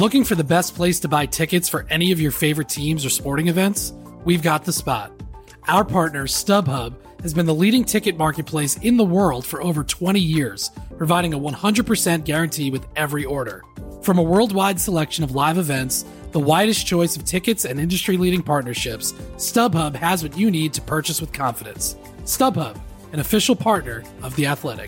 Looking for the best place to buy tickets for any of your favorite teams or sporting events? We've got the spot. Our partner, StubHub, has been the leading ticket marketplace in the world for over 20 years, providing a 100% guarantee with every order. From a worldwide selection of live events, the widest choice of tickets and industry-leading partnerships, StubHub has what you need to purchase with confidence. StubHub, an official partner of The Athletic.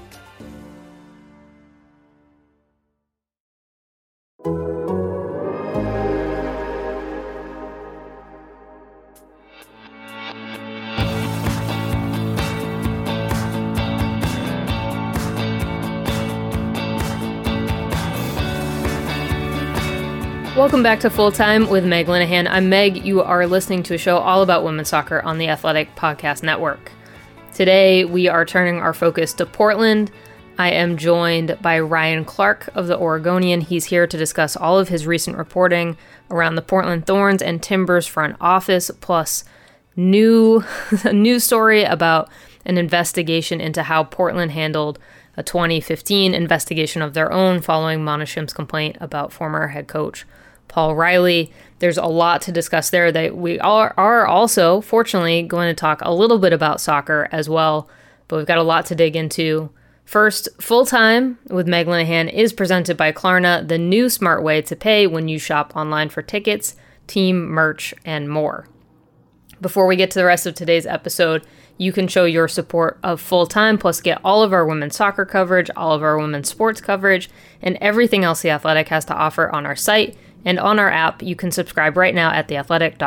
Welcome back to Full Time with Meg Linehan. I'm Meg. You are listening to a show all about women's soccer on the Athletic Podcast Network. Today, we are turning our focus to Portland. I am joined by Ryan Clark of the Oregonian. He's here to discuss all of his recent reporting around the Portland Thorns and Timbers front office, plus a new story about an investigation into how Portland handled a 2015 investigation of their own following Mona Shim's complaint about former head coach Paul Riley. There's a lot to discuss there. That we are also, fortunately, going to talk a little bit about soccer as well, but we've got a lot to dig into. First, Full Time with Meg Linehan is presented by Klarna, the new smart way to pay when you shop online for tickets, team merch, and more. Before we get to the rest of today's episode, you can show your support of Full Time, plus get all of our women's soccer coverage, all of our women's sports coverage, and everything else The Athletic has to offer on our site and on our app. You can subscribe right now at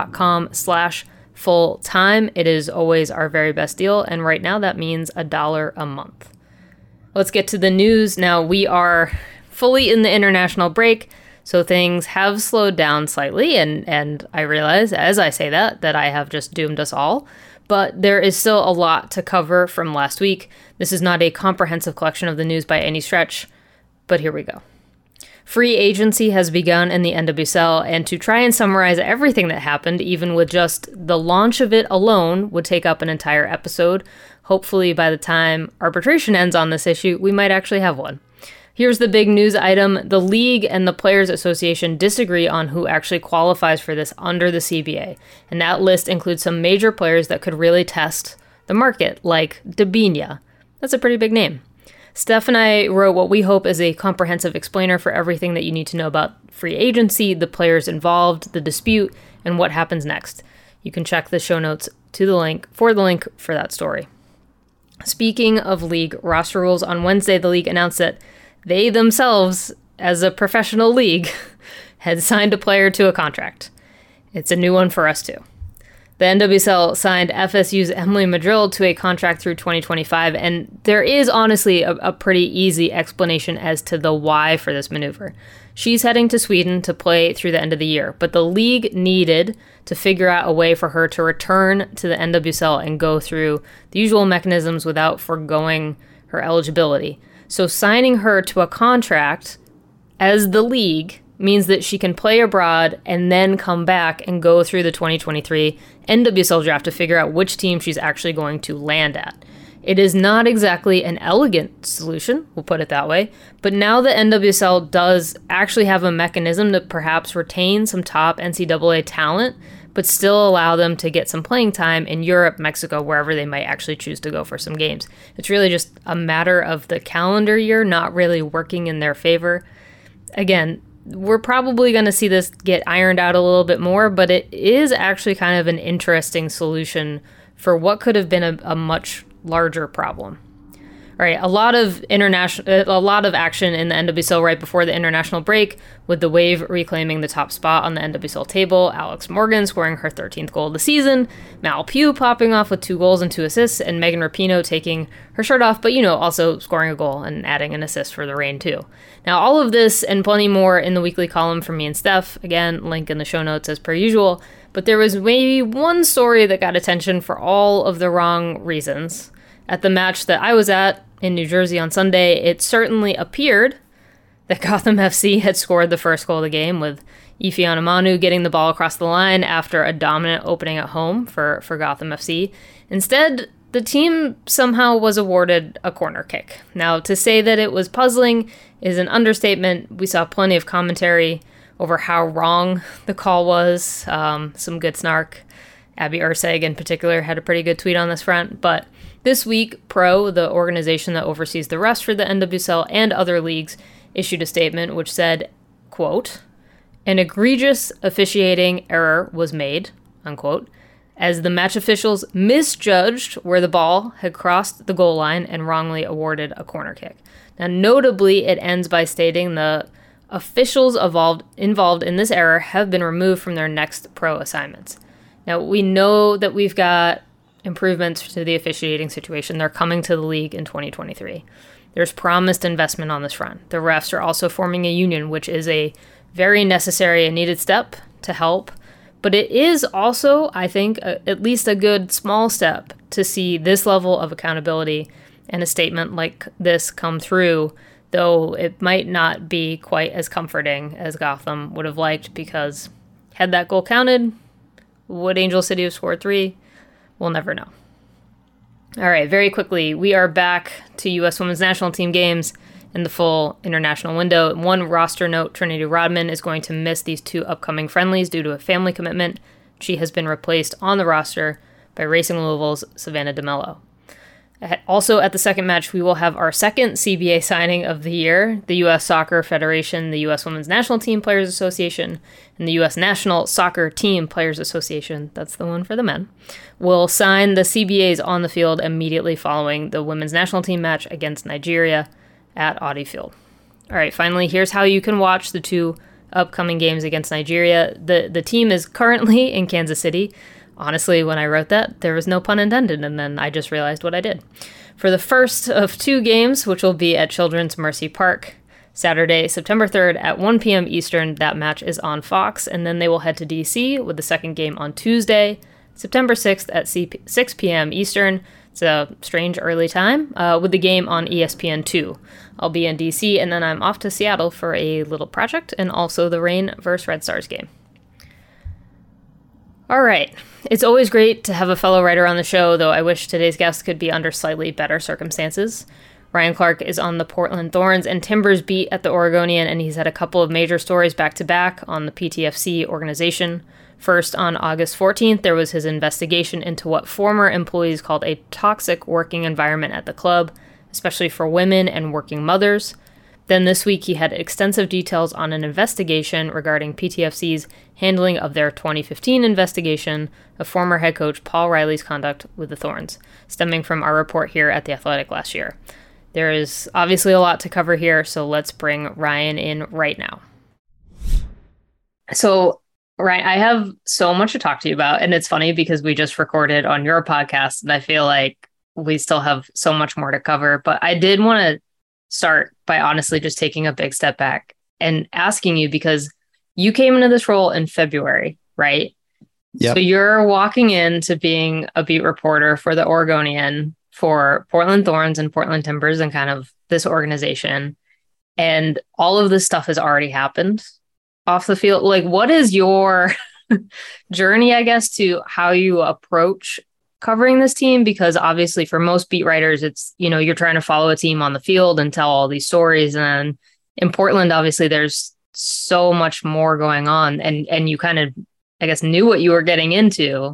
theathletic.com/fulltime. It is always our very best deal, and right now that means $1 a month. Let's get to the news. Now, we are fully in the international break, so things have slowed down slightly, and I realize, as I say that I have just doomed us all. But there is still a lot to cover from last week. This is not a comprehensive collection of the news by any stretch, but here we go. Free agency has begun in the NWSL, and to try and summarize everything that happened, even with just the launch of it alone, would take up an entire episode. Hopefully by the time arbitration ends on this issue, we might actually have one. Here's the big news item. The league and the Players Association disagree on who actually qualifies for this under the CBA. And that list includes some major players that could really test the market, like Debinha. That's a pretty big name. Steph and I wrote what we hope is a comprehensive explainer for everything that you need to know about free agency, the players involved, the dispute, and what happens next. You can check the show notes to the link for that story. Speaking of league roster rules, on Wednesday, the league announced that they themselves, as a professional league, had signed a player to a contract. It's a new one for us too. The NWSL signed FSU's Emily Madrill to a contract through 2025, and there is honestly a pretty easy explanation as to the why for this maneuver. She's heading to Sweden to play through the end of the year, but the league needed to figure out a way for her to return to the NWSL and go through the usual mechanisms without foregoing her eligibility. So signing her to a contract as the league means that she can play abroad and then come back and go through the 2023 NWSL draft to figure out which team she's actually going to land at. It is not exactly an elegant solution, we'll put it that way, but now the NWSL does actually have a mechanism to perhaps retain some top NCAA talent, but still allow them to get some playing time in Europe, Mexico, wherever they might actually choose to go for some games. It's really just a matter of the calendar year not really working in their favor. Again, we're probably going to see this get ironed out a little bit more, but it is actually kind of an interesting solution for what could have been a much larger problem. All right, a lot of action in the NWSL right before the international break, with the Wave reclaiming the top spot on the NWSL table, Alex Morgan scoring her 13th goal of the season, Mal Pugh popping off with 2 goals and 2 assists, and Megan Rapinoe taking her shirt off, but also scoring a goal and adding an assist for the Reign too. Now, all of this and plenty more in the weekly column from me and Steph. Again, link in the show notes as per usual. But there was maybe one story that got attention for all of the wrong reasons. At the match that I was at in New Jersey on Sunday, it certainly appeared that Gotham FC had scored the first goal of the game, with Ife Onumonu getting the ball across the line after a dominant opening at home for Gotham FC. Instead, the team somehow was awarded a corner kick. Now, to say that it was puzzling is an understatement. We saw plenty of commentary over how wrong the call was. Some good snark. Abby Erceg in particular had a pretty good tweet on this front. But this week, Pro, the organization that oversees the refs for the NWSL and other leagues, issued a statement which said, quote, "An egregious officiating error was made," unquote, as the match officials misjudged where the ball had crossed the goal line and wrongly awarded a corner kick. Now, notably, it ends by stating the officials involved in this error have been removed from their next pro assignments. Now, we know that we've got improvements to the officiating situation. They're coming to the league in 2023. There's promised investment on this front. The refs are also forming a union, which is a very necessary and needed step to help. But it is also, I think, at least a good small step to see this level of accountability and a statement like this come through, though it might not be quite as comforting as Gotham would have liked, because had that goal counted, would Angel City have scored 3? We'll never know. All right, very quickly, we are back to U.S. Women's National Team games in the full international window. One roster note, Trinity Rodman is going to miss these 2 upcoming friendlies due to a family commitment. She has been replaced on the roster by Racing Louisville's Savannah DeMello. Also at the second match, we will have our second CBA signing of the year. The U.S. Soccer Federation, the U.S. Women's National Team Players Association, and the U.S. National Soccer Team Players Association, that's the one for the men, will sign the CBAs on the field immediately following the women's national team match against Nigeria at Audi Field. All right, finally, here's how you can watch the 2 upcoming games against Nigeria. The team is currently in Kansas City. Honestly, when I wrote that, there was no pun intended, and then I just realized what I did. For the first of 2 games, which will be at Children's Mercy Park, Saturday, September 3rd at 1 p.m. Eastern, that match is on Fox, and then they will head to D.C. with the second game on Tuesday, September 6th at 6 p.m. Eastern. It's a strange early time, with the game on ESPN2. I'll be in D.C., and then I'm off to Seattle for a little project, and also the Reign vs. Red Stars game. All right. It's always great to have a fellow writer on the show, though I wish today's guest could be under slightly better circumstances. Ryan Clark is on the Portland Thorns and Timbers beat at the Oregonian, and he's had a couple of major stories back-to-back on the PTFC organization. First, on August 14th, there was his investigation into what former employees called a toxic working environment at the club, especially for women and working mothers. Then this week, he had extensive details on an investigation regarding PTFC's handling of their 2015 investigation of former head coach Paul Riley's conduct with the Thorns, stemming from our report here at The Athletic last year. There is obviously a lot to cover here, so let's bring Ryan in right now. So, Ryan, I have so much to talk to you about, and it's funny because we just recorded on your podcast, and I feel like we still have so much more to cover, but I did want to start by honestly just taking a big step back and asking you, because you came into this role in February, right? Yep. So you're walking into being a beat reporter for the Oregonian, for Portland Thorns and Portland Timbers and kind of this organization. And all of this stuff has already happened off the field. Like, what is your journey, I guess, to how you approach covering this team? Because obviously for most beat writers, it's, you know, you're trying to follow a team on the field and tell all these stories. And then in Portland, obviously there's so much more going on, and you kind of, I guess, knew what you were getting into.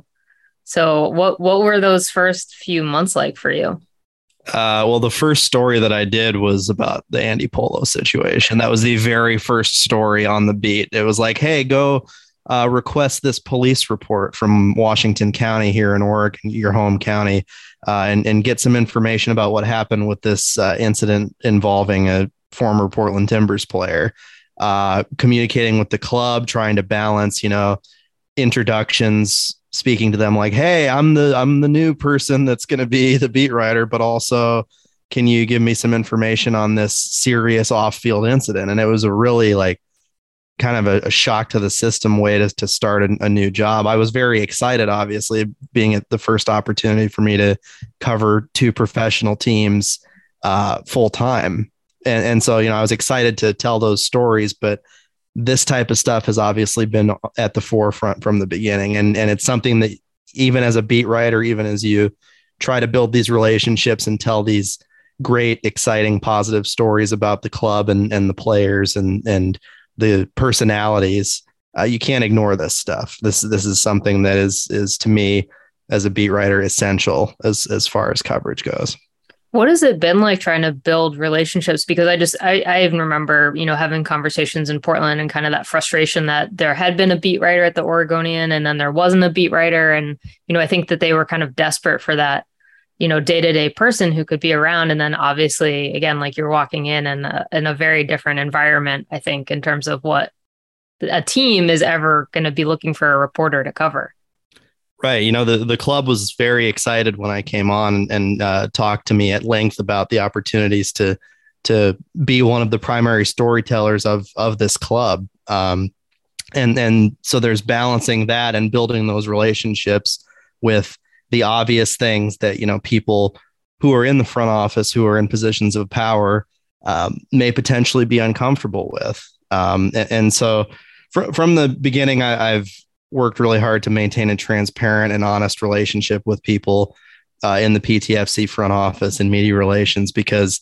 So what were those first few months like for you? Well, the first story that I did was about the Andy Polo situation. That was the very first story on the beat. It was like, hey, go request this police report from Washington County here in Oregon, your home county, and get some information about what happened with this incident involving a former Portland Timbers player. Communicating with the club, trying to balance, you know, introductions, speaking to them like, hey, I'm the new person that's going to be the beat writer, but also, can you give me some information on this serious off-field incident? And it was a really like kind of a shock to the system way to start a new job. I was very excited, obviously, being at the first opportunity for me to cover 2 professional teams full time. And so, you know, I was excited to tell those stories, but this type of stuff has obviously been at the forefront from the beginning. And it's something that even as a beat writer, even as you try to build these relationships and tell these great, exciting, positive stories about the club and the players and the personalities, you can't ignore this stuff. This is something that is to me as a beat writer essential as far as coverage goes. What has it been like trying to build relationships? Because I even remember, having conversations in Portland and kind of that frustration that there had been a beat writer at the Oregonian and then there wasn't a beat writer. And, I think that they were kind of desperate for that, day-to-day person who could be around. And then obviously, again, like you're walking in a very different environment, I think, in terms of what a team is ever going to be looking for a reporter to cover. Right. The club was very excited when I came on and talked to me at length about the opportunities to be one of the primary storytellers of this club. And so there's balancing that and building those relationships with the obvious things that, people who are in the front office, who are in positions of power, may potentially be uncomfortable with. And so from the beginning, I've worked really hard to maintain a transparent and honest relationship with people in the PTFC front office and media relations, because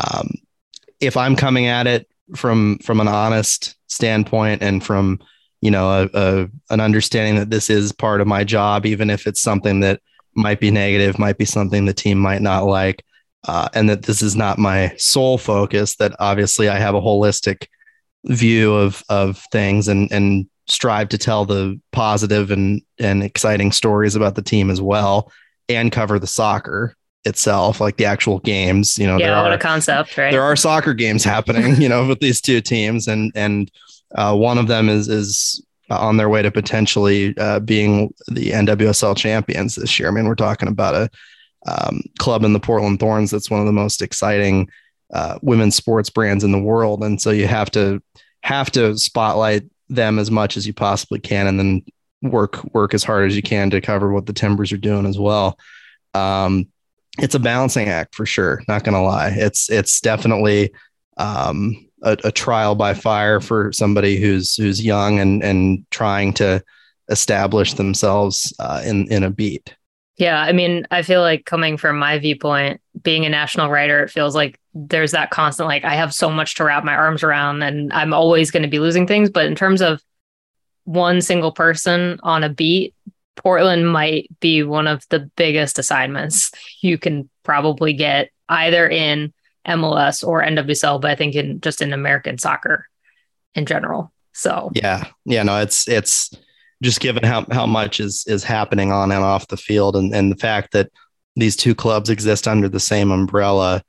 if I'm coming at it from an honest standpoint and from, an understanding that this is part of my job, even if it's something that might be negative, might be something the team might not like, and that this is not my sole focus, that obviously I have a holistic view of things and strive to tell the positive and exciting stories about the team as well, and cover the soccer itself, like the actual games. What a concept, right? There are soccer games happening, with these two teams, and one of them is on their way to potentially being the NWSL champions this year. I mean, we're talking about a club in the Portland Thorns that's one of the most exciting women's sports brands in the world, and so you have to spotlight them as much as you possibly can, and then work as hard as you can to cover what the Timbers are doing as well. It's a balancing act for sure. Not going to lie. It's definitely a trial by fire for somebody who's young and trying to establish themselves in a beat. Yeah. I mean, I feel like coming from my viewpoint, being a national writer, it feels like there's that constant, like I have so much to wrap my arms around and I'm always going to be losing things. But in terms of one single person on a beat, Portland might be one of the biggest assignments you can probably get either in MLS or NWSL, but I think in American soccer in general. So no, it's just given how much is happening on and off the field, and the fact that these two clubs exist under the same umbrella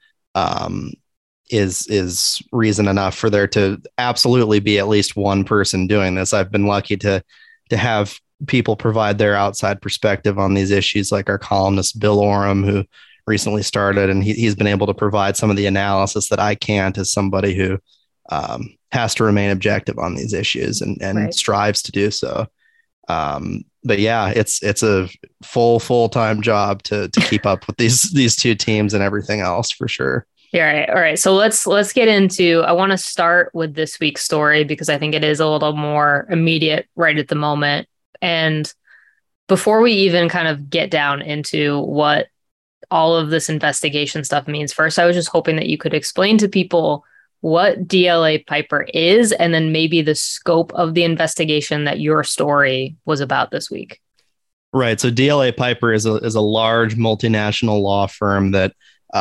is reason enough for there to absolutely be at least one person doing this. I've been lucky to have people provide their outside perspective on these issues, like our columnist Bill Oram, who recently started, and he's been able to provide some of the analysis that I can't, as somebody who has to remain objective on these issues and right. strives to do so. But yeah, it's a full-time job to keep up with these two teams and everything else for sure. Yeah. All right. So let's get into, I want to start with this week's story because I think it is a little more immediate right at the moment. And before we even kind of get down into what all of this investigation stuff means, first, I was just hoping that you could explain to people what DLA Piper is, and then maybe the scope of the investigation that your story was about this week. Right. So DLA Piper is a large multinational law firm that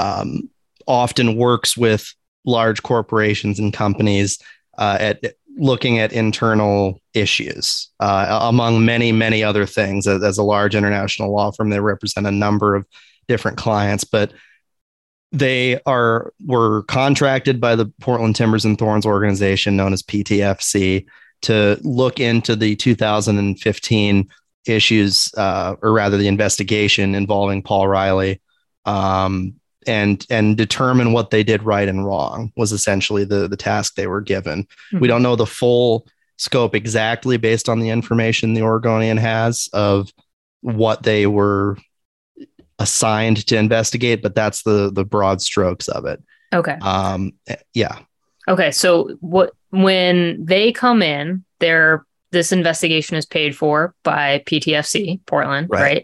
often works with large corporations and companies at looking at internal issues, among many, many other things. As a large international law firm, they represent a number of different clients, but they were contracted by the Portland Timbers and Thorns organization, known as PTFC, to look into the 2015 issues, or rather the investigation involving Paul Riley, and determine what they did right and wrong was essentially the task they were given. Mm-hmm. We don't know the full scope exactly based on the information the Oregonian has of what they were assigned to investigate, but that's the broad strokes of it. Okay. Yeah. Okay. So when they come in, this investigation is paid for by PTFC Portland, right?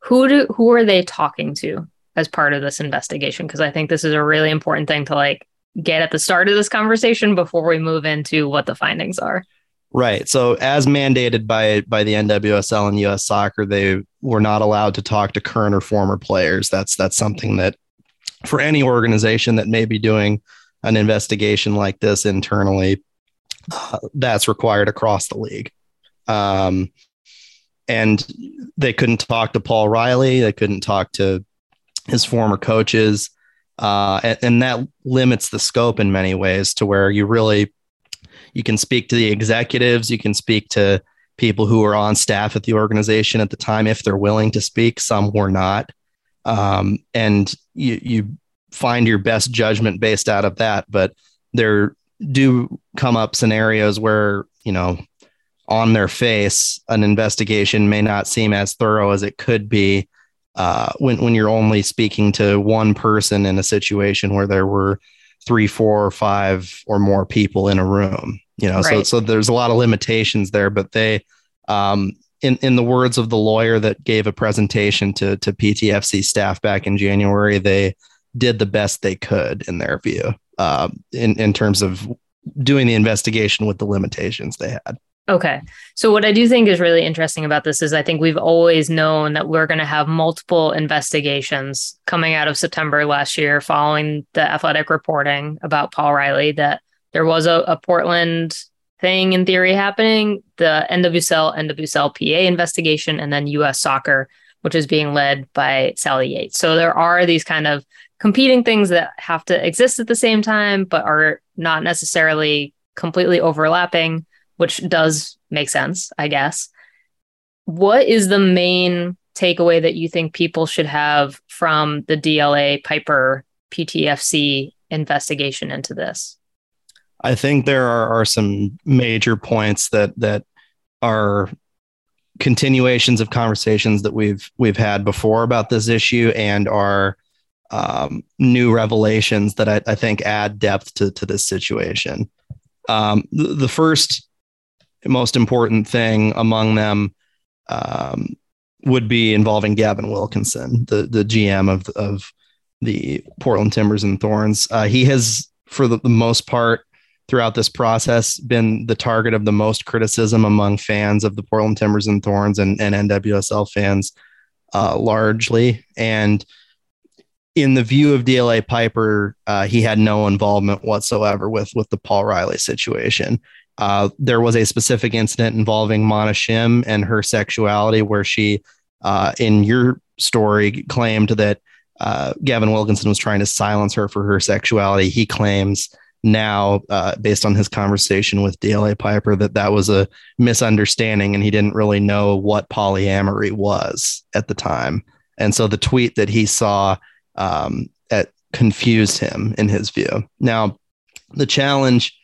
Who are they talking to as part of this investigation? Because I think this is a really important thing to get at the start of this conversation before we move into what the findings are. Right. So as mandated by the NWSL and US Soccer, they were not allowed to talk to current or former players. That's something that for any organization that may be doing an investigation like this internally, that's required across the league. And they couldn't talk to Paul Riley. They couldn't talk to his former coaches. And that limits the scope in many ways to where you can speak to the executives. You can speak to people who were on staff at the organization at the time, if they're willing to speak. Some were not. And you find your best judgment based out of that. But there do come up scenarios where, on their face, an investigation may not seem as thorough as it could be when you're only speaking to one person in a situation where there were 3, 4, or 5 or more people in a room. Right. So there's a lot of limitations there, but they, in the words of the lawyer that gave a presentation to PTFC staff back in January, they did the best they could in their view, in terms of doing the investigation with the limitations they had. Okay. So what I do think is really interesting about this is I think we've always known that we're going to have multiple investigations coming out of September last year following the Athletic reporting about Paul Riley, that there was a Portland thing in theory happening, the NWSL-PA investigation, and then US Soccer, which is being led by Sally Yates. So there are these kind of competing things that have to exist at the same time, but are not necessarily completely overlapping, which does make sense, I guess. What is the main takeaway that you think people should have from the DLA Piper PTFC investigation into this? I think there are some major points that are continuations of conversations that we've had before about this issue, and are new revelations that I think add depth to this situation. The first most important thing among them would be involving Gavin Wilkinson, the GM of the Portland Timbers and Thorns. He has, for the most part, throughout this process, been the target of the most criticism among fans of the Portland Timbers and Thorns and NWSL fans largely. And in the view of DLA Piper, he had no involvement whatsoever with the Paul Riley situation. There was a specific incident involving Mana Shim and her sexuality, where she, in your story, claimed that Gavin Wilkinson was trying to silence her for her sexuality. He claims now, based on his conversation with DLA Piper, that was a misunderstanding, and he didn't really know what polyamory was at the time. And so the tweet that he saw confused him in his view. Now, the challenge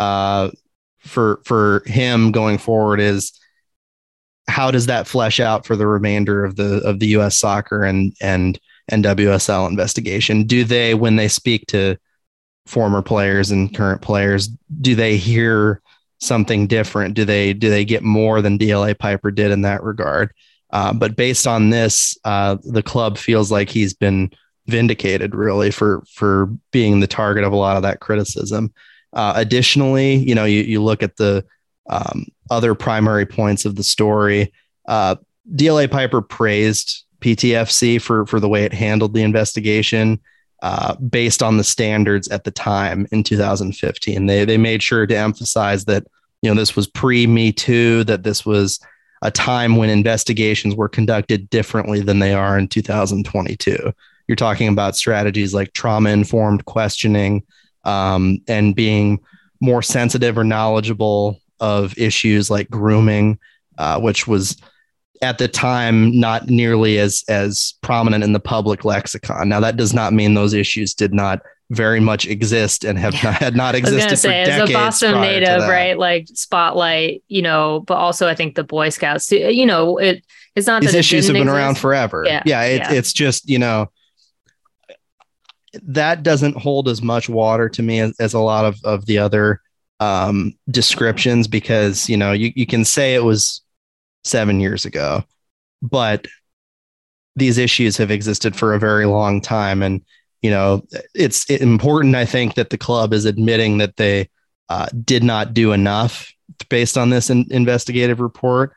for him going forward is, how does that flesh out for the remainder of the US Soccer and NWSL investigation? Do they, when they speak to former players and current players, do they hear something different? Do they get more than DLA Piper did in that regard? But based on this, the club feels like he's been vindicated, really, for being the target of a lot of that criticism. Additionally, you look at the other primary points of the story. DLA Piper praised PTFC for the way it handled the investigation based on the standards at the time in 2015. They made sure to emphasize that this was pre-Me Too, that this was a time when investigations were conducted differently than they are in 2022. You're talking about strategies like trauma-informed questioning, and being more sensitive or knowledgeable of issues like grooming, which was at the time not nearly as prominent in the public lexicon. Now, that does not mean those issues did not very much exist and had not existed for decades. As a Boston native, right? Like Spotlight, but also I think the Boy Scouts, it's not these that issues have been exist. around forever. It's just, that doesn't hold as much water to me as a lot of the other descriptions, because, you can say it was 7 years ago, but these issues have existed for a very long time. And it's important, I think, that the club is admitting that they did not do enough based on this investigative report.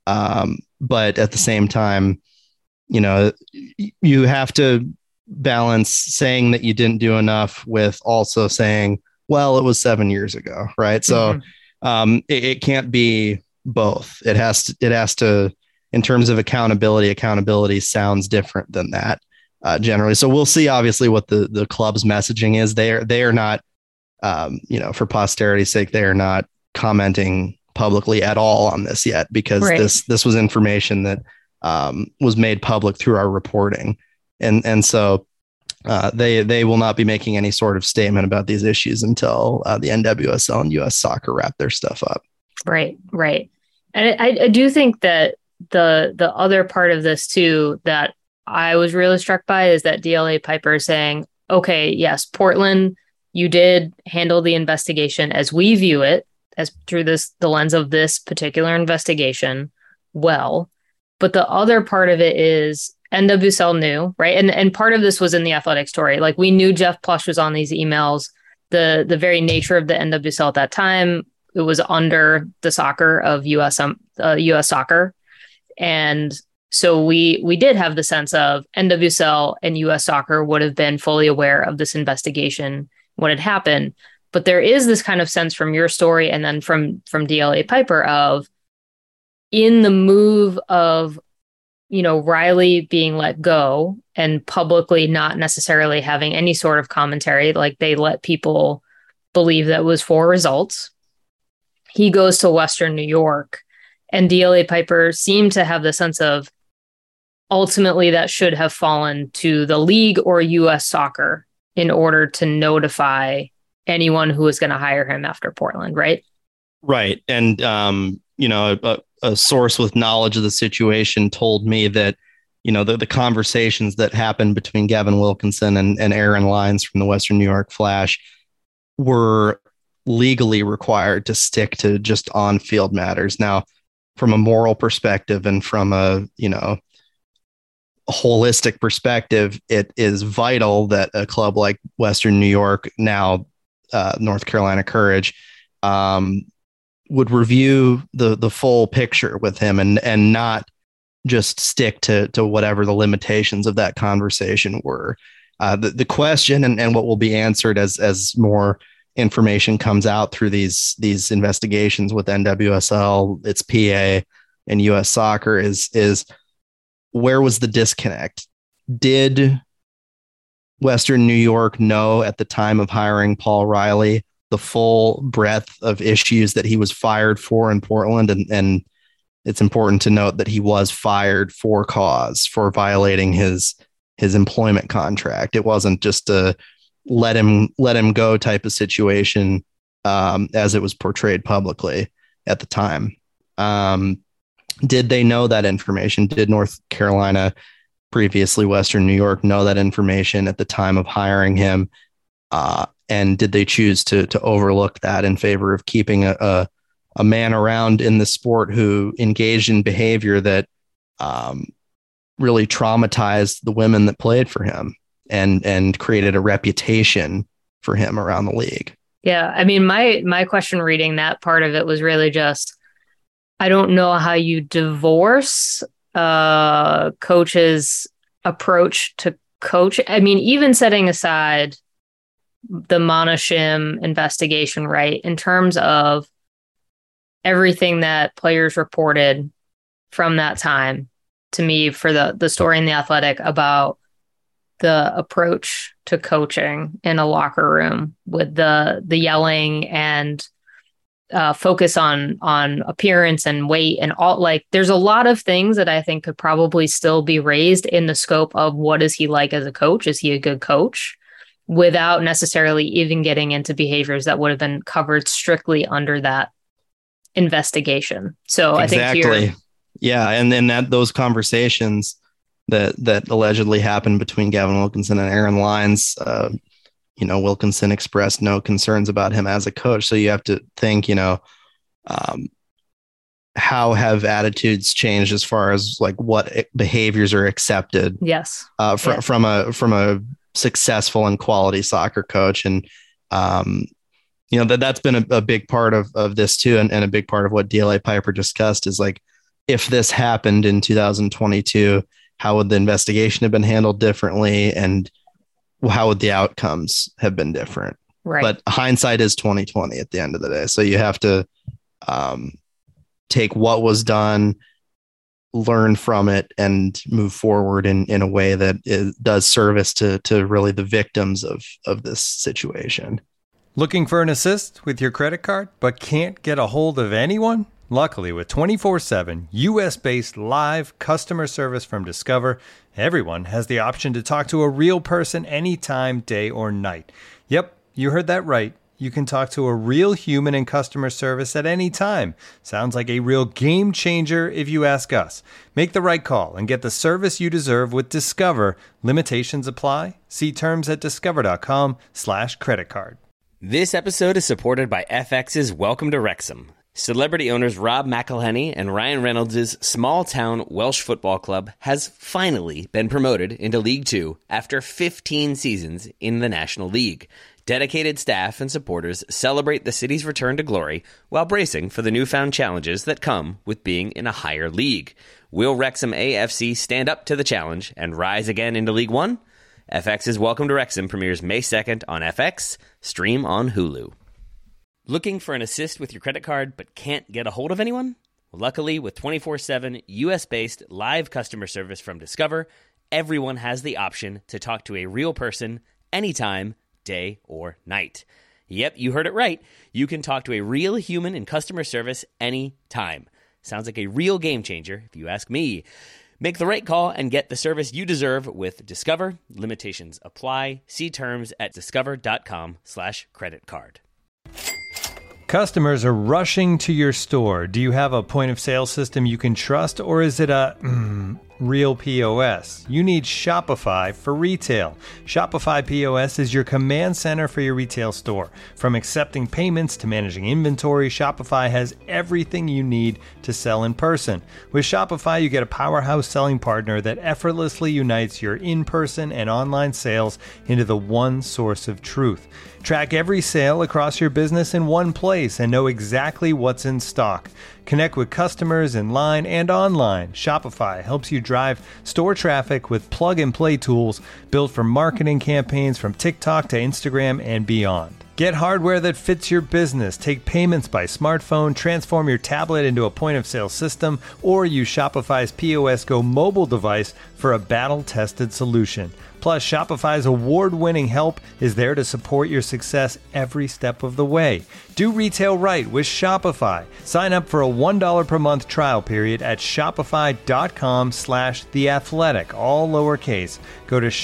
But at the same time, you have to balance saying that you didn't do enough with also saying, well, it was 7 years ago. Right. So it can't be both. It has to, in terms of accountability sounds different than that generally. So we'll see, obviously, what the club's messaging is. They are not, for posterity's sake, they are not commenting publicly at all on this yet, because this was information that was made public through our reporting. And so they will not be making any sort of statement about these issues until the NWSL and US Soccer wrap their stuff up. Right. And I do think that the other part of this too that I was really struck by is that DLA Piper saying, okay, yes, Portland, you did handle the investigation as we view it, as through the lens of this particular investigation, well. But the other part of it is NWSL knew, right? And part of this was in the Athletic story. Like, we knew Jeff Plush was on these emails. The very nature of the NWSL at that time, it was under the soccer of US Soccer. And so we did have the sense of NWSL and US Soccer would have been fully aware of this investigation, what had happened. But there is this kind of sense from your story and then from DLA Piper of, in the move of, Riley being let go and publicly not necessarily having any sort of commentary, like they let people believe that was for results. He goes to Western New York, and DLA Piper seemed to have the sense of, ultimately that should have fallen to the league or US Soccer in order to notify anyone who was going to hire him after Portland, right? Right. And, a source with knowledge of the situation told me that, the conversations that happened between Gavin Wilkinson and Aaron Lyons from the Western New York Flash were legally required to stick to just on-field matters. Now, from a moral perspective and from a holistic perspective, it is vital that a club like Western New York, now North Carolina Courage, would review the full picture with him and not just stick to whatever the limitations of that conversation were. The question and what will be answered as more information comes out through these investigations with NWSL, its PA, and US Soccer is where was the disconnect? Did Western New York know at the time of hiring Paul Riley the full breadth of issues that he was fired for in Portland? And it's important to note that he was fired for cause, for violating his employment contract. It wasn't just a let him go type of situation, as it was portrayed publicly at the time. Did they know that information? Did North Carolina, previously Western New York, know that information at the time of hiring him? And did they choose to overlook that in favor of keeping a man around in the sport who engaged in behavior that really traumatized the women that played for him and created a reputation for him around the league? Yeah, I mean, my question reading that part of it was really just, I don't know how you divorce a coach's approach to coach. I mean, even setting aside the Monashim investigation, right, in terms of everything that players reported from that time to me for the story in The Athletic about the approach to coaching in a locker room with the yelling and focus on appearance and weight and all, like, there's a lot of things that I think could probably still be raised in the scope of what is he like as a coach? Is he a good coach? Without necessarily even getting into behaviors that would have been covered strictly under that investigation. So exactly. I think yeah. And then those conversations that allegedly happened between Gavin Wilkinson and Aaron Lyons, Wilkinson expressed no concerns about him as a coach. So you have to think, how have attitudes changed as far as like what behaviors are accepted? Yes. From a successful and quality soccer coach. And, that's been a big part of this too. And a big part of what DLA Piper discussed is like, if this happened in 2022, how would the investigation have been handled differently? And how would the outcomes have been different? Right. But hindsight is 2020 at the end of the day. So you have to take what was done, learn from it, and move forward in a way that does service to really the victims of this situation. Looking for an assist with your credit card, but can't get a hold of anyone? Luckily, with 24/7 US-based live customer service from Discover, everyone has the option to talk to a real person anytime, day or night. Yep, you heard that right. You can talk to a real human in customer service at any time. Sounds like a real game changer if you ask us. Make the right call and get the service you deserve with Discover. Limitations apply. See terms at discover.com/creditcard. This episode is supported by FX's Welcome to Wrexham. Celebrity owners Rob McElhenney and Ryan Reynolds' small-town Welsh football club has finally been promoted into League Two after 15 seasons in the National League. Dedicated staff and supporters celebrate the city's return to glory while bracing for the newfound challenges that come with being in a higher league. Will Wrexham AFC stand up to the challenge and rise again into League One? FX's Welcome to Wrexham premieres May 2nd on FX, stream on Hulu. Looking for an assist with your credit card but can't get a hold of anyone? Luckily, with 24/7 US-based live customer service from Discover, everyone has the option to talk to a real person anytime, day or night. Yep, you heard it right. You can talk to a real human in customer service anytime. Sounds like a real game changer, if you ask me. Make the right call and get the service you deserve with Discover. Limitations apply. See terms at discover.com/creditcard. Customers are rushing to your store. Do you have a point of sale system you can trust, or is it a real POS? You need Shopify for retail. Shopify POS is your command center for your retail store. From accepting payments to managing inventory, Shopify has everything you need to sell in person. With Shopify, you get a powerhouse selling partner that effortlessly unites your in-person and online sales into the one source of truth. Track every sale across your business in one place and know exactly what's in stock. Connect with customers in line and online. Shopify helps you drive store traffic with plug-and-play tools built for marketing campaigns from TikTok to Instagram and beyond. Get hardware that fits your business. Take payments by smartphone, transform your tablet into a point-of-sale system, or use Shopify's POS Go mobile device for a battle-tested solution. Plus, Shopify's award-winning help is there to support your success every step of the way. Do retail right with Shopify. Sign up for a $1 per month trial period at shopify.com/theathletic, all lowercase. Go to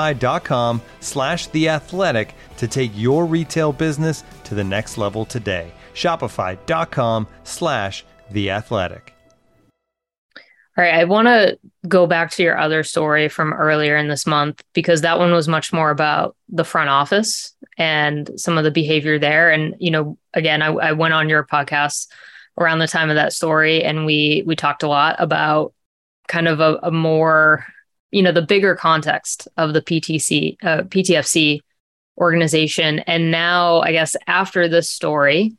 shopify.com/theathletic to take your retail business to the next level today. Shopify.com/theathletic. All right, I want to go back to your other story from earlier in this month, because that one was much more about the front office and some of the behavior there. And, again, I went on your podcast around the time of that story, and we talked a lot about kind of a more, the bigger context of the PTFC organization. And now, I guess, after this story,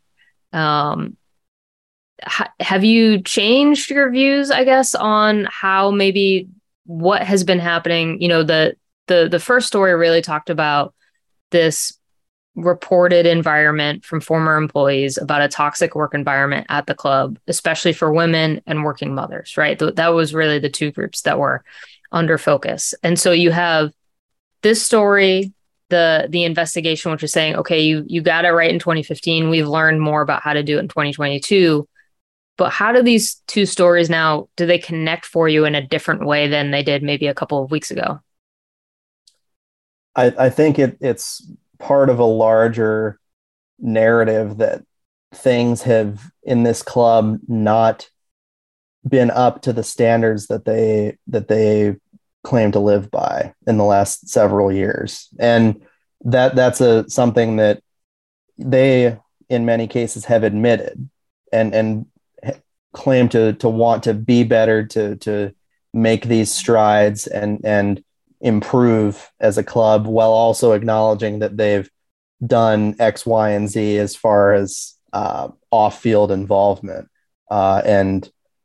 have you changed your views, I guess, on how maybe what has been happening? The first story really talked about this reported environment from former employees about a toxic work environment at the club, especially for women and working mothers, right? That was really the two groups that were under focus. And so you have this story, the investigation, which is saying, okay, you got it right in 2015. We've learned more about how to do it in 2022. But how do these two stories now, do they connect for you in a different way than they did maybe a couple of weeks ago? I think it's part of a larger narrative that things have in this club not been up to the standards that they claim to live by in the last several years. And that's something that they, in many cases, have admitted and claim to want to be better, to make these strides and improve as a club while also acknowledging that they've done X, Y, and Z as far as off-field involvement and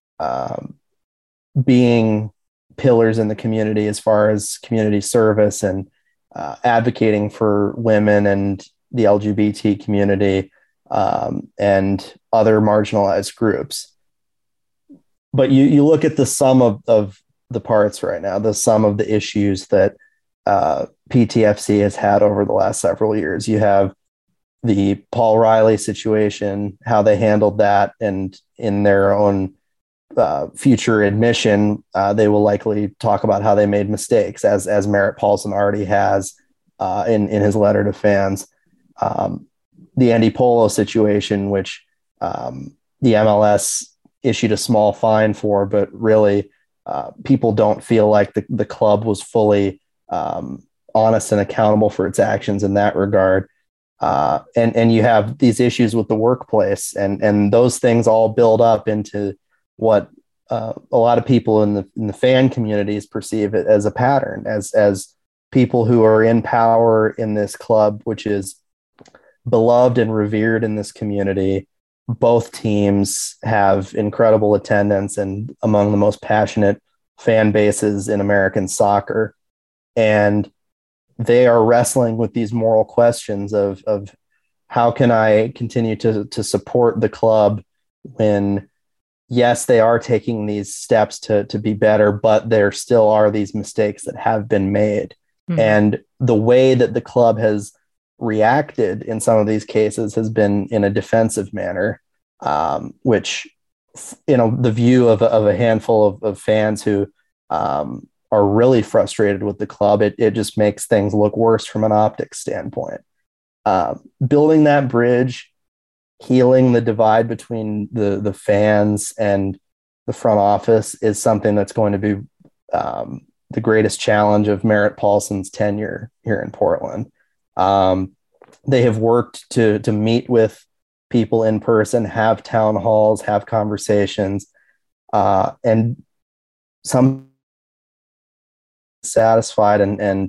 being pillars in the community as far as community service and advocating for women and the LGBT community and other marginalized groups. But you look at the sum of the parts right now, the sum of the issues that PTFC has had over the last several years. You have the Paul Riley situation, how they handled that, and in their own future admission, they will likely talk about how they made mistakes, as Merritt Paulson already has in his letter to fans. The Andy Polo situation, which the MLS issued a small fine for, but really people don't feel like the club was fully honest and accountable for its actions in that regard. And you have these issues with the workplace, and those things all build up into what a lot of people in the fan communities perceive it as a pattern, as people who are in power in this club, which is beloved and revered in this community. Both teams have incredible attendance and among the most passionate fan bases in American soccer. And they are wrestling with these moral questions of how can I continue to support the club when, yes, they are taking these steps to be better, but there still are these mistakes that have been made. Mm-hmm. And the way that the club has reacted in some of these cases has been in a defensive manner, which, the view of a handful of fans who are really frustrated with the club, it just makes things look worse from an optics standpoint. Building that bridge, healing the divide between the fans and the front office is something that's going to be the greatest challenge of Merritt Paulson's tenure here in Portland. They have worked to meet with people in person, have town halls, have conversations, and some satisfied. And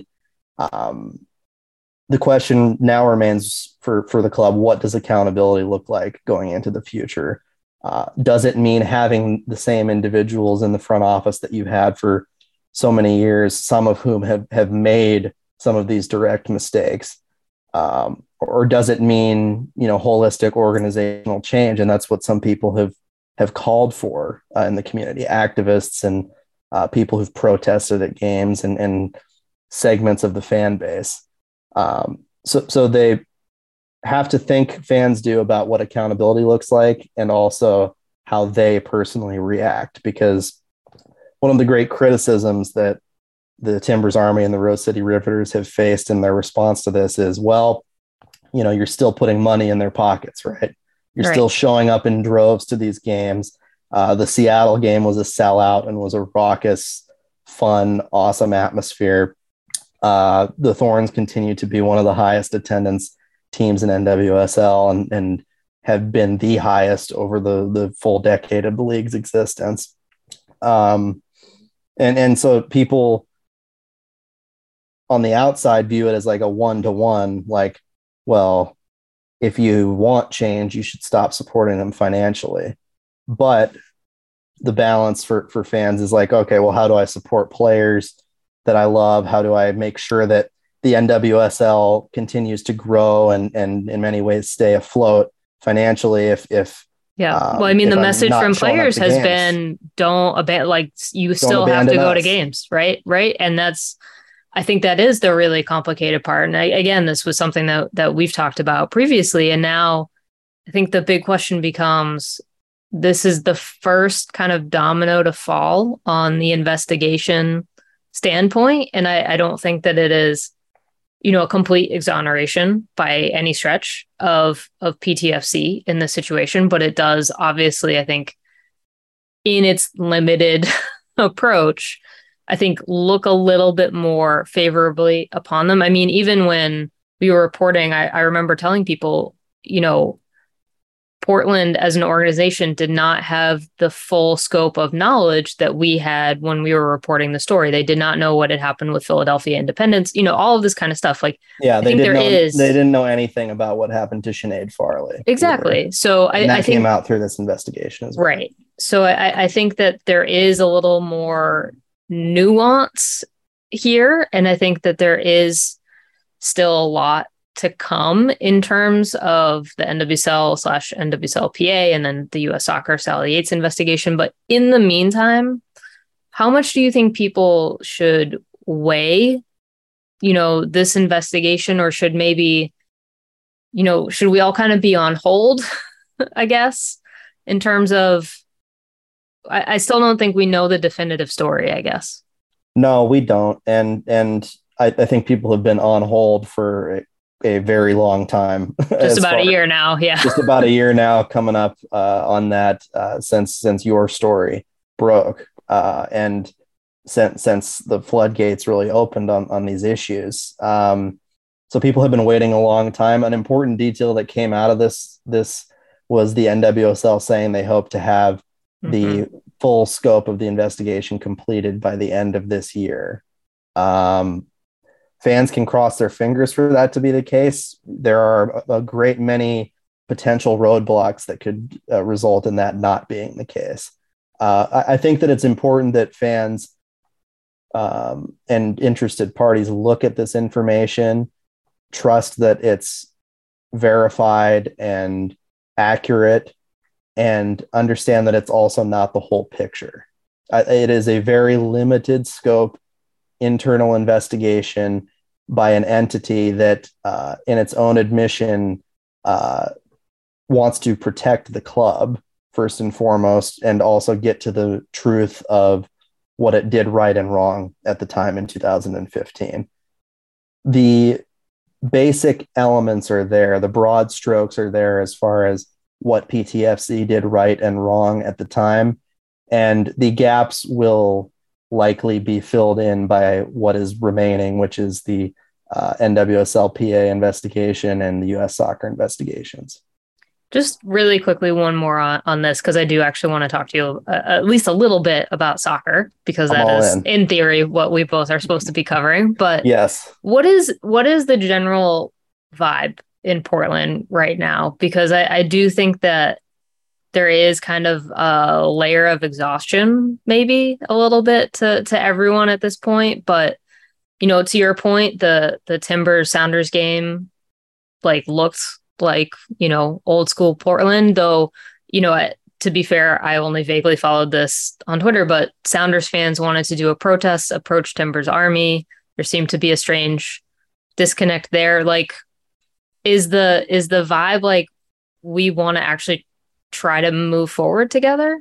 the question now remains for the club: what does accountability look like going into the future? Does it mean having the same individuals in the front office that you've had for so many years, some of whom have made some of these direct mistakes? Or does it mean, holistic organizational change? And that's what some people have called for in the community, activists and people who've protested at games and segments of the fan base. So they have to think, fans do, about what accountability looks like and also how they personally react, because one of the great criticisms that the Timbers Army and the Rose City Riveters have faced in their response to this is, well, you're still putting money in their pockets, right? You're still showing up in droves to these games. The Seattle game was a sellout and was a raucous, fun, awesome atmosphere. The Thorns continue to be one of the highest attendance teams in NWSL and have been the highest over the full decade of the league's existence. And so people on the outside view it as like a one-to-one, like, well, if you want change, you should stop supporting them financially. But the balance for fans is like, okay, well, how do I support players that I love? How do I make sure that the NWSL continues to grow and in many ways stay afloat financially? Well, I mean, the message from players has been, don't abandon, like, you still have to go to games, right? And I think that is the really complicated part. And again, this was something that we've talked about previously. And now I think the big question becomes, this is the first kind of domino to fall on the investigation standpoint. And I don't think that it is, a complete exoneration by any stretch of PTFC in this situation, but it does obviously, I think, in its limited approach, I think, look a little bit more favorably upon them. I mean, even when we were reporting, I remember telling people, Portland as an organization did not have the full scope of knowledge that we had when we were reporting the story. They did not know what had happened with Philadelphia Independence, all of this kind of stuff. Like, yeah, I think they didn't know anything about what happened to Sinead Farley. Exactly. Either. So I think came out through this investigation as well. Right. So I think that there is a little more nuance here. And I think that there is still a lot to come in terms of the NWSL/NWSLPA and then the U.S. Soccer Sally Yates investigation. But in the meantime, how much do you think people should weigh, this investigation, or should maybe, should we all kind of be on hold, I guess, in terms of, I still don't think we know the definitive story, I guess. No, we don't. And I think people have been on hold for a very long time. Just about a year now. Yeah. Just about a year now coming up on that since your story broke and since the floodgates really opened on these issues. So people have been waiting a long time. An important detail that came out of this was the NWSL saying they hope to have the full scope of the investigation completed by the end of this year. Fans can cross their fingers for that to be the case. There are a great many potential roadblocks that could result in that not being the case. I think that it's important that fans and interested parties look at this information, trust that it's verified and accurate, and understand that it's also not the whole picture. It is a very limited scope internal investigation by an entity that, in its own admission, wants to protect the club first and foremost, and also get to the truth of what it did right and wrong at the time in 2015. The basic elements are there. The broad strokes are there as far as what PTFC did right and wrong at the time. And the gaps will likely be filled in by what is remaining, which is the NWSLPA investigation and the U.S. soccer investigations. Just really quickly, one more on this, because I do actually want to talk to you at least a little bit about soccer, because that is, in theory, what we both are supposed to be covering. But yes, what is the general vibe in Portland right now? Because I do think that there is kind of a layer of exhaustion, maybe a little bit to everyone at this point. But, to your point, the Timbers Sounders game looked like, old school Portland, though, to be fair, I only vaguely followed this on Twitter, but Sounders fans wanted to do a protest, approach Timbers Army. There seemed to be a strange disconnect there. Is the vibe we want to actually try to move forward together?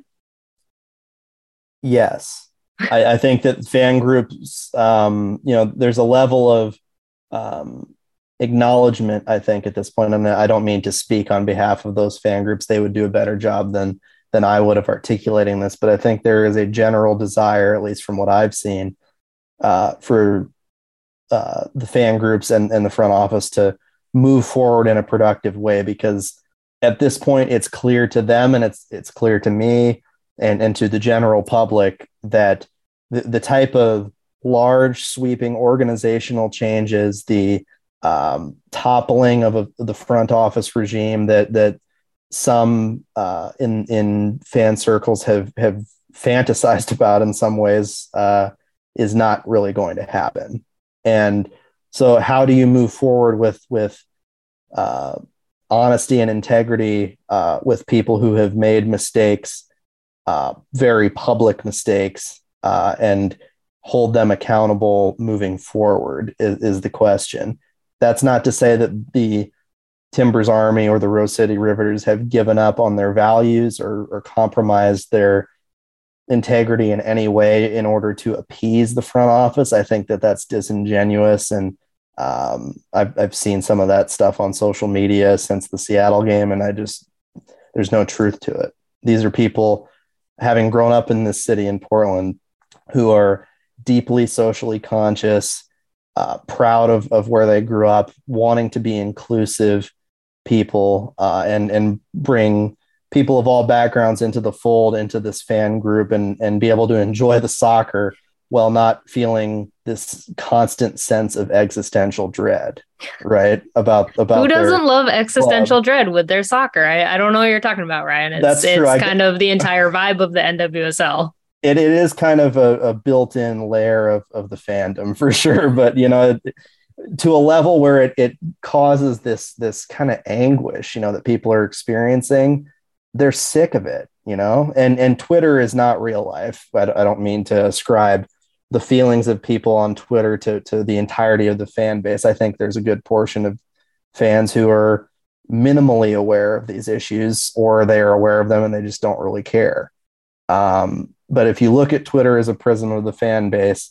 Yes. I think that fan groups, there's a level of acknowledgement, I think, at this point. I don't mean to speak on behalf of those fan groups. They would do a better job than I would of articulating this, but I think there is a general desire, at least from what I've seen, for the fan groups and the front office to move forward in a productive way, because at this point it's clear to them, and it's clear to me and to the general public, that the type of large sweeping organizational changes, the toppling of the front office regime that some in fan circles have fantasized about in some ways is not really going to happen. And so how do you move forward with honesty and integrity with people who have made mistakes, very public mistakes, and hold them accountable moving forward is the question. That's not to say that the Timbers Army or the Rose City Riveters have given up on their values or compromised their integrity in any way in order to appease the front office. I think that that's disingenuous, and I've seen some of that stuff on social media since the Seattle game, and there's no truth to it. These are people, having grown up in this city in Portland, who are deeply socially conscious, proud of where they grew up, wanting to be inclusive, people and bring people of all backgrounds into the fold, into this fan group, and be able to enjoy the soccer while not feeling this constant sense of existential dread, right? About who doesn't love existential dread with their soccer? I don't know what you're talking about, Ryan. That's true. It's kind of the entire vibe of the NWSL. It is kind of a built-in layer of the fandom for sure, but to a level where it causes this kind of anguish, that people are experiencing. They're sick of it, and Twitter is not real life. I don't mean to ascribe the feelings of people on Twitter to the entirety of the fan base. I think there's a good portion of fans who are minimally aware of these issues, or they are aware of them and they just don't really care. But if you look at Twitter as a prism of the fan base,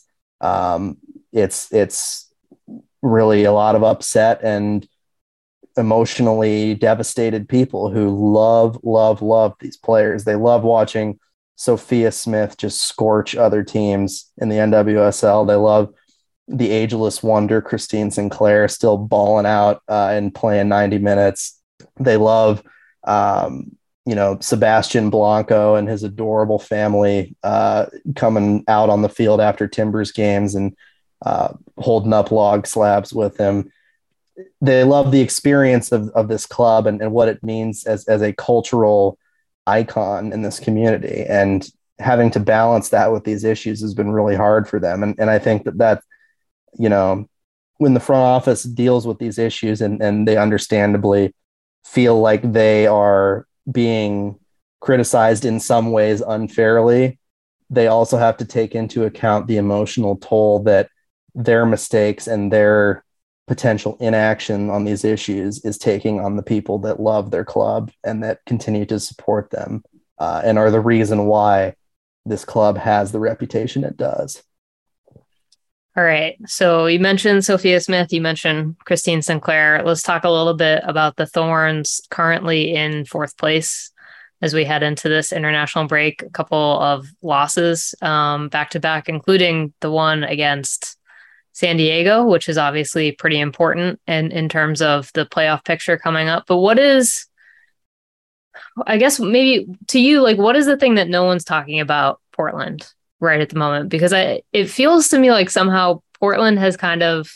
it's really a lot of upset and emotionally devastated people who love these players. They love watching Sophia Smith just scorch other teams in the NWSL. They love the ageless wonder Christine Sinclair still balling out and playing 90 minutes. They love Sebastian Blanco and his adorable family coming out on the field after Timbers games and holding up log slabs with him. They love the experience of this club and what it means as a cultural icon in this community, and having to balance that with these issues has been really hard for them. And I think that when the front office deals with these issues and they understandably feel like they are being criticized in some ways unfairly, they also have to take into account the emotional toll that their mistakes and their potential inaction on these issues is taking on the people that love their club and that continue to support them and are the reason why this club has the reputation it does. All right. So you mentioned Sophia Smith, you mentioned Christine Sinclair. Let's talk a little bit about the Thorns currently in fourth place as we head into this international break. A couple of losses back to back, including the one against San Diego, which is obviously pretty important and in terms of the playoff picture coming up. But what is, I guess maybe to you, like, what is the thing that no one's talking about Portland right at the moment? Because it feels to me like somehow Portland has kind of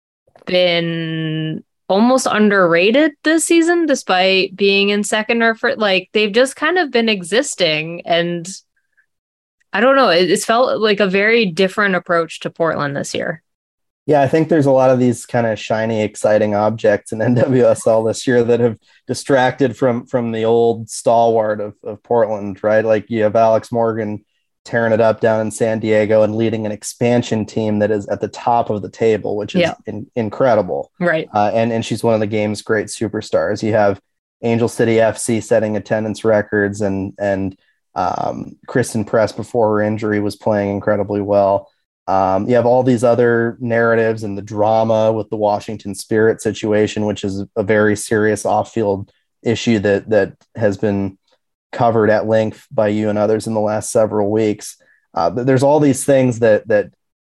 been almost underrated this season, despite being in second or first. Like, they've just kind of been existing, and I don't know. It's felt like a very different approach to Portland this year. Yeah, I think there's a lot of these kind of shiny, exciting objects in NWSL this year that have distracted from the old stalwart of Portland, right? Like, you have Alex Morgan tearing it up down in San Diego and leading an expansion team that is at the top of the table, which is incredible. Right. And she's one of the game's great superstars. You have Angel City FC setting attendance records, and Kristen Press before her injury was playing incredibly well. You have all these other narratives and the drama with the Washington Spirit situation, which is a very serious off-field issue that has been covered at length by you and others in the last several weeks. There's all these things that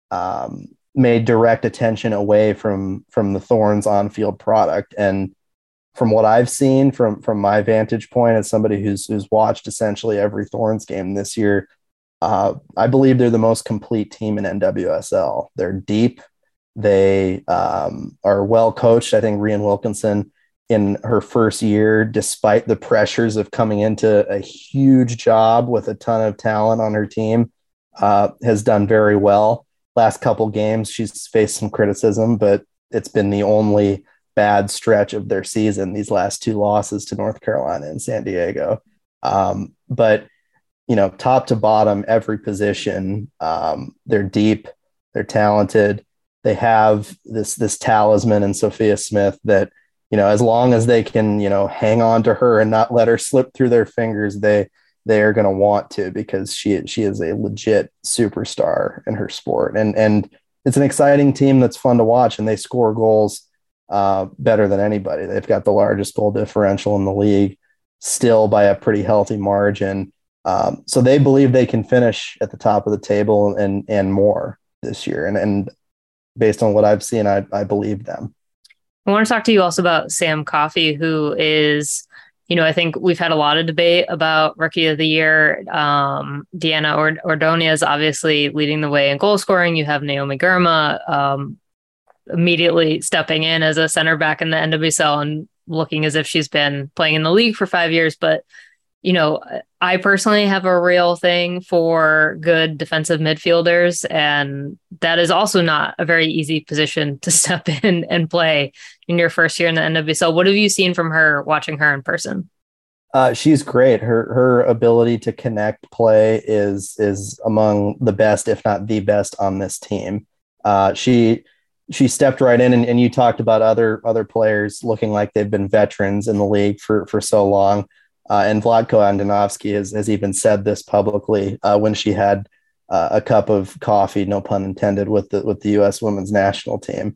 made direct attention away from the Thorns on-field product. And from what I've seen from my vantage point as somebody who's watched essentially every Thorns game this year, I believe they're the most complete team in NWSL. They're deep. They are well coached. I think Rian Wilkinson, in her first year, despite the pressures of coming into a huge job with a ton of talent on her team, has done very well. Last couple games, she's faced some criticism, but it's been the only bad stretch of their season, these last two losses to North Carolina and San Diego. But top to bottom, every position, they're deep, they're talented. They have this talisman in Sophia Smith that, as long as they can, hang on to her and not let her slip through their fingers, they are going to want to, because she is a legit superstar in her sport. And it's an exciting team that's fun to watch, and they score goals better than anybody. They've got the largest goal differential in the league still by a pretty healthy margin. So they believe they can finish at the top of the table and more this year. And based on what I've seen, I believe them. I want to talk to you also about Sam Coffey, who is, I think we've had a lot of debate about Rookie of the Year. Deanna Ordonez obviously leading the way in goal scoring. You have Naomi Girma immediately stepping in as a center back in the NWSL and looking as if she's been playing in the league for 5 years. But I personally have a real thing for good defensive midfielders, and that is also not a very easy position to step in and play in your first year in the NWSL. What have you seen from her, watching her in person? She's great. Her ability to connect play is among the best, if not the best, on this team. She stepped right in, and you talked about other players looking like they've been veterans in the league for so long. And Vlatko Andonovski has even said this publicly when she had a cup of coffee, no pun intended, with the U.S. women's national team.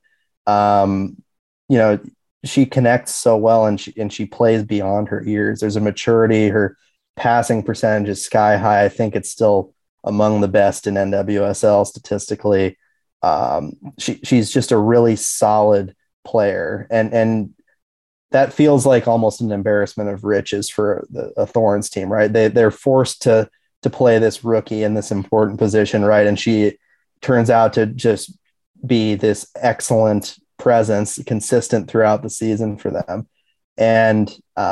She connects so well, and she plays beyond her years. There's a maturity. Her passing percentage is sky high. I think it's still among the best in NWSL statistically. She's just a really solid player, and that feels like almost an embarrassment of riches for a Thorns team, right? They're forced to play this rookie in this important position, right? And she turns out to just be this excellent presence, consistent throughout the season for them. And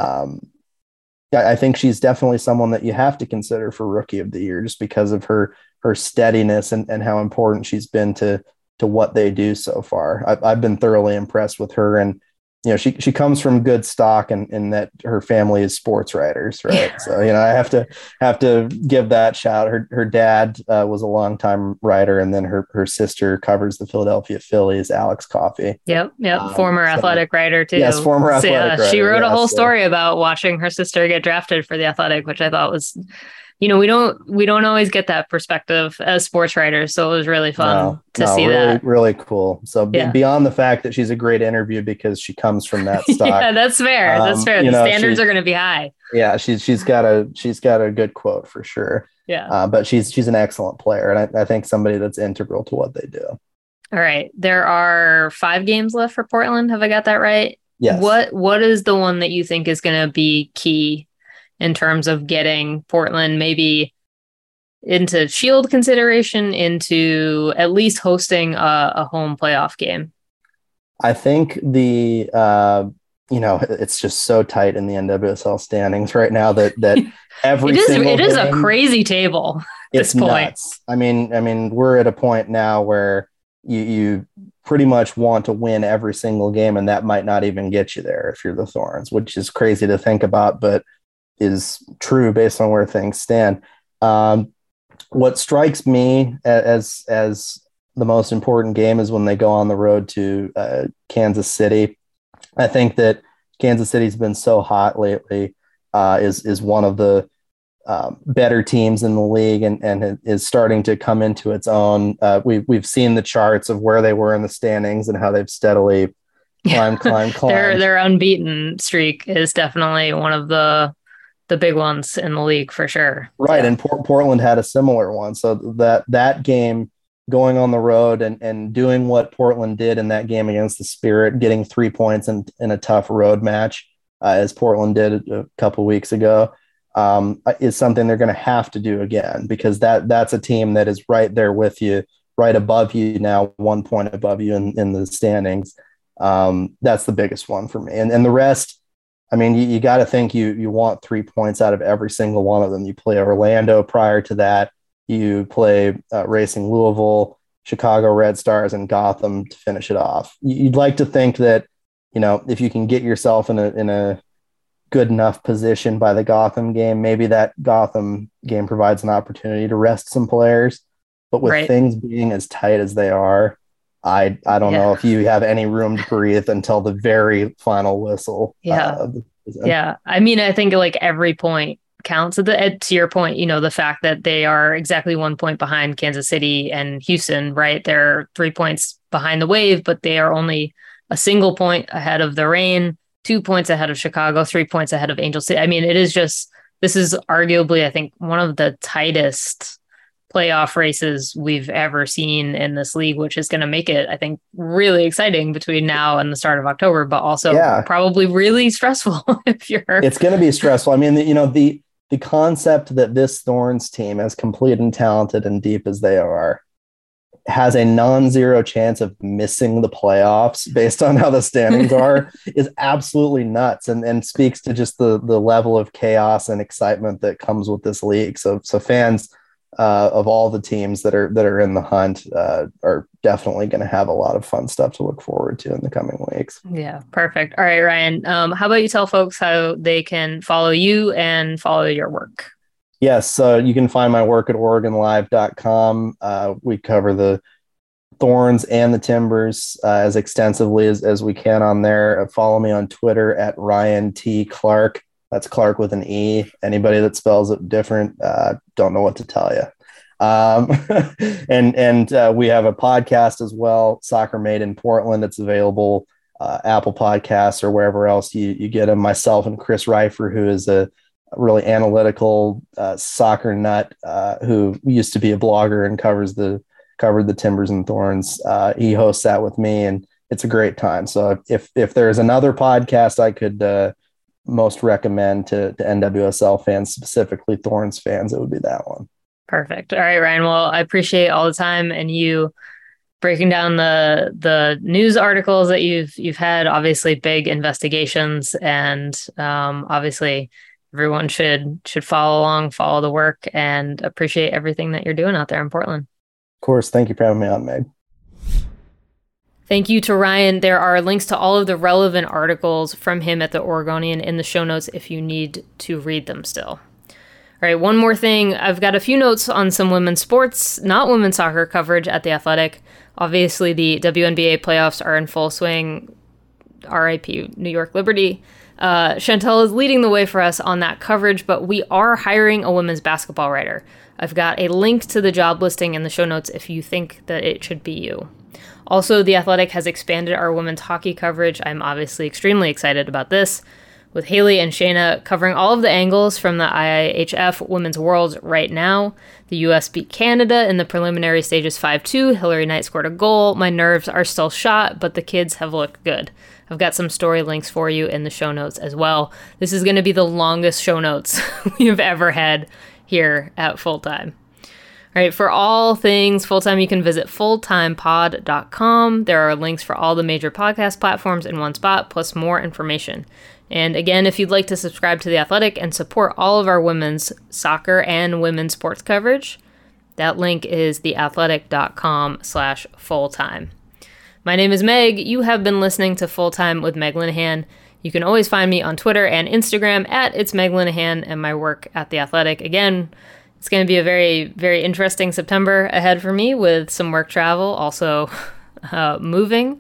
I think she's definitely someone that you have to consider for Rookie of the Year, just because of her steadiness and how important she's been to what they do so far. I've been thoroughly impressed with her, and she comes from good stock, and in that her family is sports writers, right? Yeah. So I have to give that shout. Her dad was a longtime writer, and then her sister covers the Philadelphia Phillies, Alex Coffey. Yep. Former athletic writer too. Yes, former athletic writer. She wrote a whole story about watching her sister get drafted for the Athletic, which I thought was, we don't always get that perspective as sports writers. So it was really fun to see really, that. Really cool. So beyond the fact that she's a great interview because she comes from that stock. Yeah, that's fair. That's fair. The standards are going to be high. Yeah, she's got a good quote for sure. Yeah. But she's an excellent player, and I think somebody that's integral to what they do. All right. There are 5 games left for Portland. Have I got that right? Yes. What is the one that you think is going to be key in terms of getting Portland maybe into Shield consideration, into at least hosting a home playoff game? I think it's just so tight in the NWSL standings right now that every it is a crazy table at this point. Nuts. I mean, we're at a point now where you pretty much want to win every single game, and that might not even get you there if you're the Thorns, which is crazy to think about, but is true based on where things stand. What strikes me as the most important game is when they go on the road to Kansas City. I think that Kansas City's been so hot lately, is one of the better teams in the league, and is starting to come into its own. We've seen the charts of where they were in the standings and how they've steadily climbed. Their unbeaten streak is definitely one of the big ones in the league for sure. Right. Yeah. And Portland had a similar one. So that game, going on the road and doing what Portland did in that game against the Spirit, getting 3 points in a tough road match, as Portland did a couple weeks ago, is something they're going to have to do again, because that's a team that is right there with you, right above you now, 1 point above you in the standings. That's the biggest one for me. And the rest, I mean, you got to think you want 3 points out of every single one of them. You play Orlando prior to that. You play Racing Louisville, Chicago Red Stars, and Gotham to finish it off. You'd like to think that, if you can get yourself in a good enough position by the Gotham game, maybe that Gotham game provides an opportunity to rest some players. But with things being as tight as they are, I don't know if you have any room to breathe until the very final whistle. Yeah. I mean, I think like every point counts. To your point, the fact that they are exactly 1 point behind Kansas City and Houston, right? They're 3 points behind the Wave, but they are only a single point ahead of the Reign, 2 points ahead of Chicago, 3 points ahead of Angel City. I mean, this is arguably, I think, one of the tightest playoff races we've ever seen in this league, which is going to make it, I think, really exciting between now and the start of October, but also probably really stressful if you're. It's going to be stressful. I mean, the concept that this Thorns team, as complete and talented and deep as they are, has a non-zero chance of missing the playoffs based on how the standings are is absolutely nuts, and speaks to just the level of chaos and excitement that comes with this league. So fans of all the teams that are in the hunt are definitely going to have a lot of fun stuff to look forward to in the coming weeks. Yeah, perfect. All right, Ryan, how about you tell folks how they can follow you and follow your work? Yes, so you can find my work at OregonLive.com. We cover the Thorns and the Timbers as extensively as we can on there. Follow me on Twitter at Ryan T. Clark. That's Clark with an E. Anybody that spells it different, don't know what to tell you. And we have a podcast as well, Soccer Made in Portland. It's available Apple Podcasts or wherever else you get them. Myself and Chris Reifer, who is a really analytical soccer nut who used to be a blogger and covered the Timbers and Thorns. He hosts that with me, and it's a great time. So if there's another podcast I could most recommend to NWSL fans, specifically Thorns fans, it would be that one. Perfect. All right, Ryan. Well, I appreciate all the time and you breaking down the news articles that you've had. Obviously, big investigations, and obviously everyone should follow along, follow the work, and appreciate everything that you're doing out there in Portland. Of course. Thank you for having me on, Meg. Thank you to Ryan. There are links to all of the relevant articles from him at the Oregonian in the show notes if you need to read them still. All right, one more thing. I've got a few notes on some women's sports, not women's soccer coverage at The Athletic. Obviously, the WNBA playoffs are in full swing. RIP New York Liberty. Chantel is leading the way for us on that coverage, but we are hiring a women's basketball writer. I've got a link to the job listing in the show notes if you think that it should be you. Also, The Athletic has expanded our women's hockey coverage. I'm obviously extremely excited about this, with Haley and Shayna covering all of the angles from the IIHF Women's Worlds right now. The U.S. beat Canada in the preliminary stages 5-2. Hillary Knight scored a goal. My nerves are still shot, but the kids have looked good. I've got some story links for you in the show notes as well. This is going to be the longest show notes we've ever had here at Fulltime. All right, for all things Fulltime, you can visit fulltimepod.com. There are links for all the major podcast platforms in one spot, plus more information. And again, if you'd like to subscribe to The Athletic and support all of our women's soccer and women's sports coverage, that link is theathletic.com/fulltime. My name is Meg. You have been listening to Fulltime with Meg Linehan. You can always find me on Twitter and Instagram at It's Meg Linehan and my work at The Athletic. Again, it's going to be a very, very interesting September ahead for me with some work travel, also moving.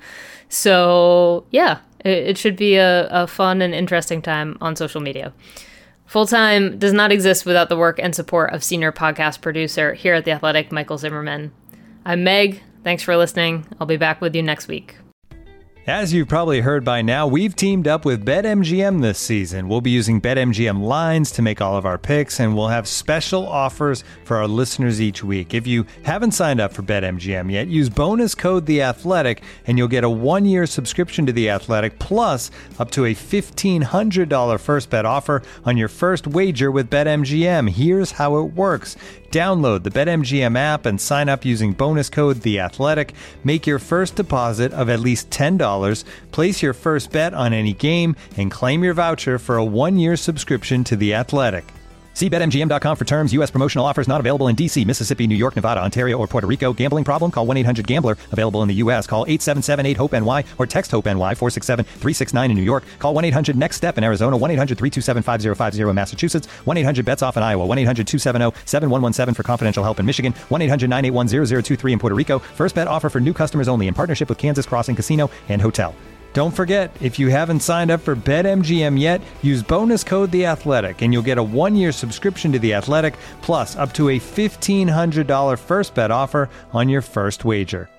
So yeah, it should be a fun and interesting time on social media. Fulltime does not exist without the work and support of senior podcast producer here at The Athletic, Michael Zimmerman. I'm Meg. Thanks for listening. I'll be back with you next week. As you've probably heard by now, we've teamed up with BetMGM this season. We'll be using BetMGM lines to make all of our picks, and we'll have special offers for our listeners each week. If you haven't signed up for BetMGM yet, use bonus code THEATHLETIC, and you'll get a 1-year subscription to The Athletic, plus up to a $1,500 first bet offer on your first wager with BetMGM. Here's how it works. Download the BetMGM app and sign up using bonus code THEATHLETIC. Make your first deposit of at least $10. Place your first bet on any game and claim your voucher for a 1-year subscription to The Athletic. See BetMGM.com for terms. U.S. promotional offers not available in D.C., Mississippi, New York, Nevada, Ontario, or Puerto Rico. Gambling problem? Call 1-800-GAMBLER. Available in the U.S. Call 877-8-HOPE-NY or text HOPE-NY 467-369 in New York. Call 1-800-NEXT-STEP in Arizona. 1-800-327-5050 in Massachusetts. 1-800-BETS-OFF in Iowa. 1-800-270-7117 for confidential help in Michigan. 1-800-981-0023 in Puerto Rico. First bet offer for new customers only in partnership with Kansas Crossing Casino and Hotel. Don't forget, if you haven't signed up for BetMGM yet, use bonus code THEATHLETIC and you'll get a 1-year subscription to The Athletic, plus up to a $1,500 first bet offer on your first wager.